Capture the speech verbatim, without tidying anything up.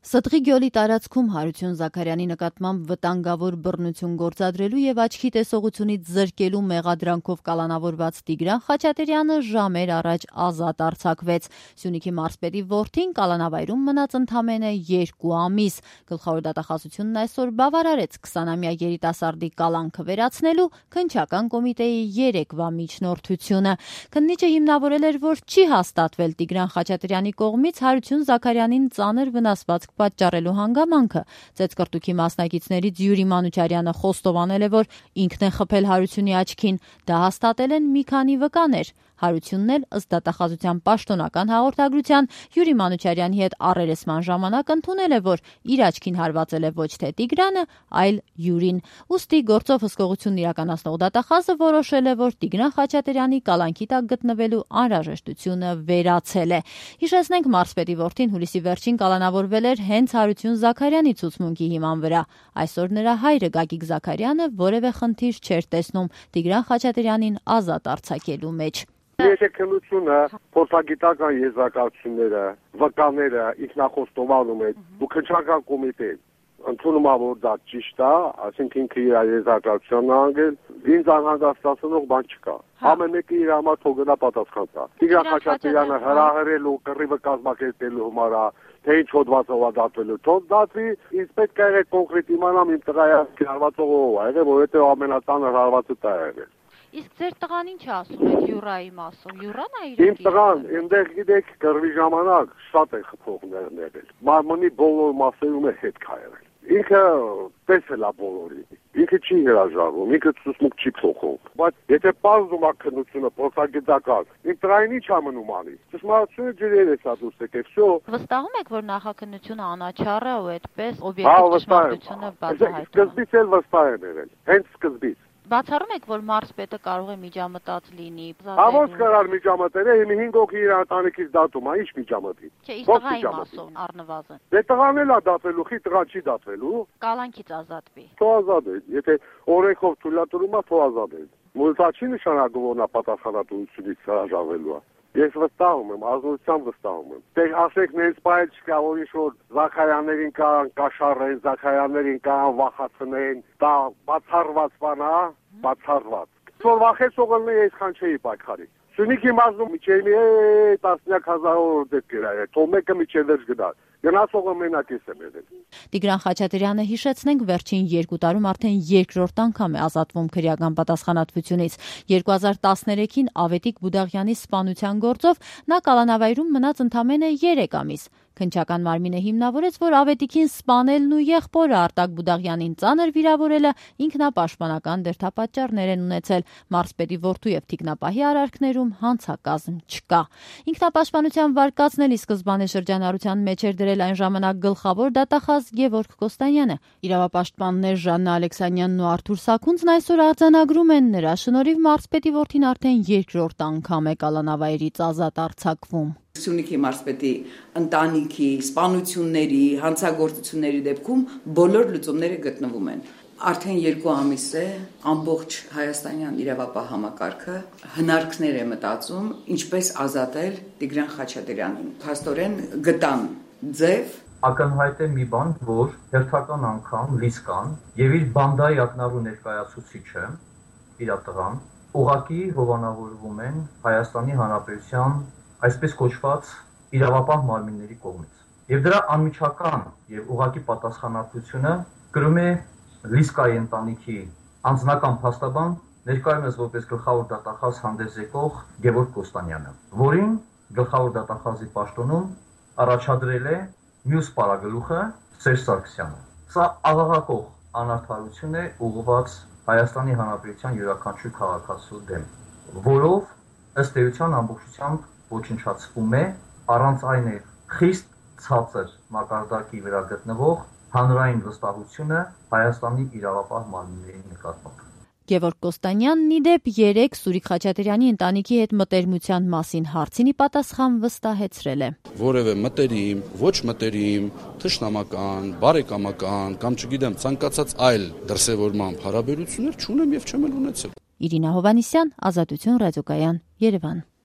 Ստրի գյուղի տարածքում Հարություն Զաքարյանի նկատմամբ վտանգավոր բռնություն գործադրելու եւ աչքի տեսողությունից զրկելու մեղադրանքով կալանավորված Տիգրան Խաչատրյանը ժամեր առաջ ազատ արձակվեց։ Սյունիքի մարզպետի որդին կալանավայրում մնաց ընդամենը երկու ամիս։ Գլխավոր դատախազությունն այսօր բավարարեց քսանամյա երիտասարդի կալանքը վերացնելու քննչական կոմիտեի երեկվա միջնորդությունը։ Քննիչը հիմնավորել էր, որ չի հաստատվել Տիգրան Խաչատրյանի կողմից Հարություն Զաքարյանին ծանր վնասվածք պատճառելու հանգամանքը։ Ծեծկռտուքի մասնակիցներից Յուրի Մանուչարյանը խոստովանել է, որ ինքն է խփել Հարությունի աչքին։ Դա հաստատել են մի քանի վկաներ։ Հարությունն էլ ըստ դատախազության պաշտոնական հաղորդագրության Յուրի Մանուչարյանի հետ առերեսման ժամանակ ընդունել է, որ իր աչքին հարվածել է ոչ թե Տիգրանը, այլ Յուրին։ Ուստի գործով հսկողությունն իրականացնող դատախազը որոշել է, որ Տիգրան Խաչատրյանի կալանքի տակ գտնվելու անհրաժեշտությունը վերացել է։ Հիշեցնենք, մարզպետի որդին հուլիսի վերջին կալանավորվել էր հենց Հարություն Զաքարյանի ցուցմունքի հիման վրա։ Այսօր նրա հայրը Գագիկ Զաքարյանը որևէ խնդիր չէր տեսնում Տիգրան Խաչատրյանին ազատ արձակելու մեջ։ Ներքնությունը, փորձագիտական եզրակացությունները, վկաները ինքնախոստովանում են ու քննչական կոմիտեն ընդունում է, որ դա ճիշտ է, այսինքն ինքը իր եզրակացությունն անգել, ինձ անհանգստացնող բան չկա։ Ամեն մեկը իր համար թող գնա պատասխան տա։ Տիգրան Խաչատրյանը հրահրելու, կռիվը կազմակերպելու համար թե ինչ հոդվածով է դատվելու, թող դատվի, ինձ պետք է եղել կոնկրետ իմանամ իմ տղայի հարվածողը ով է, որովհետև ամենածանր հարվածը դա է եղել։ Իսկ ձեր տղան ինչ ասում է Յուրայի մասով։ Յուրան է իր։ Իմ տղան, այնտեղ գիտեք, կռվի ժամանակ շատ է խփողներ եղել։ Մարմնի բոլոր մասերում է հետ կա եղել։ Ինքը տեսել է բոլորին։ Ինքը չի հրաժարվում, ինքը ցուցմուկ չի փոխում։ Բայց եթե բազում է քննությունը փոխագիտական, ինքը տրային ինչ ամնում անի։ Ճշմարտությունը ջրեր է դուրս եկել, всё։ Վստահում եք, որ նախաքննությունը անաչառ է ու այդպես օբյեկտիվ ճշմարտությունը բացահայտում է։ Սկզբից էլ վստահ եմ եղել, հենց սկզբից։ Բացառում եք, որ մարզպետը կարող է միջամտած լինի։ Ահա կարար միջամտել է, հիմա հինգ հոգի իր ընտանիքից դատում է, ինչ միջամտի։ Չէ, իսկ տղայի մասով առնվազն։ Դե տղան էլ է դատվելու, խի տղան չի դատվելու։ Կալանքից ազատվի։ Թող ազատ է, եթե օրենքով թույլատրում է, թող ազատ է։ Մուլտա չի նշանակում, որ նա պատասխանատվությունից հրաժարվելու է։ Ես վստահում եմ, ազնվությամբ վստահում եմ։ Դե ասեք, նենց բայ չկա, որ ինչ-որ Զաքարյաններին կան կաշառեն, Զաքարյաններին կան վախացնեն, դա բացառված բան է, բացառված։ Որ վախեցողը լինի, այսքան չէի պայքարի։ Սյունիքի մարզում միջև տասնյակ հազարավոր դեպքեր ա, թող մեկը միջև վերջ գնա։ Գնացողը մենակ ես եմ եղել։ Տիգրան Խաչատրյանը, հիշեցնենք, վերջին երկու տարում արդեն երկրորդ անգամ է ազատվում քրեական պատասխանատվությունից։ երկու հազար տասներեքին Ավետիք Բուդաղյանի սպանության գործով նա կալանավայրում մնաց ընդամենը երեք ամիս։ Քննչական մարմինը հիմնավորեց, որ Ավետիքին սպանելն ու եղբորը Արտակ Բուդաղյանին ծանր վիրավորելը ինքնապաշտպանական դերդապատճառներ են ունեցել։ Մարզպետի որդու եւ թիկնապահի արարքներում հանցակազմ չկա։ Ինքնապաշտպանության վարկածն էլ ի սկզբանե շրջանառության մեջ էր դրել այն ժամանակ գլխավոր դատախազ Գևորգ Կոստանյանը։ Իրավապաշտպաններ Ժաննա Ալեքսանյանն ու Արթուր Սաքունցն այսօր արձանագրում են, նրա շնորհիվ մարզպետի որդին արդեն երկրորդ անգամ է կալանավայրից ազատ արձակվում։ Սյունիքի մարզպետի ընտանիքի, սպանությունների, հանցագործությունների դեպքում բոլոր լուծումները գտնվում են։ Արդեն երկու ամիս է ամբողջ հայաստանյան իրավապահ համակարգը հնարքներ է մտածում, ինչպես ազատել Տիգրան Խաչատրյանին։ Փաստորեն գտան ձև։ Ակնհայտ է մի բան, որ հերթական անգամ Լիսկան եւ իր բանդայի ակնառու ներկայացուցիչը, իր տղան, ուղղակի հովանավորվում են Հայաստանի Հանրապետության այսպես կոչված իրավապահ մարմինների կողմից։ Եվ դրա անմիջական եւ ուղղակի պատասխանատվությունը կրում է Լիսկայի ընտանիքի անձնական փաստաբան, ներկայումս որպես գլխավոր դատախազ հանդես եկող Գևորգ Կոստանյանը, որին գլխավոր դատախազի պաշտոնում առաջադրել է մյուս պարագլուխը Սերժ Սարգսյանը։ Սա աղաղակող անարդարություն է ուղղված Հայաստանի Հանրապետության յուրաքանչյուր քաղաքացու դեմ, որով ըստ էության ամբողջությամբ ոչնչացվում է առանց այն է խիստ ցածր մակարդակի վրա գտնվող հանրային վստահությունը Հայաստանի իրավապահ մարմինների նկատմամբ։ Գևորգ Կոստանյանն ի դեպ երեկ Սուրիկ Խաչատրյանի ընտանիքի հետ մտերմության մասին հարցին ի պատասխան վստահեցրել է։ Որևէ մտերիմ, ոչ մտերիմ, թշնամական, բարեկամական կամ չգիտեմ ցանկացած այլ դրսևորման հարաբերություններ չունեմ եւ չեմ էլ ունեցել։ Իրինա Հովանիսյան, Ազատություն ռադիոկայան, Երևան։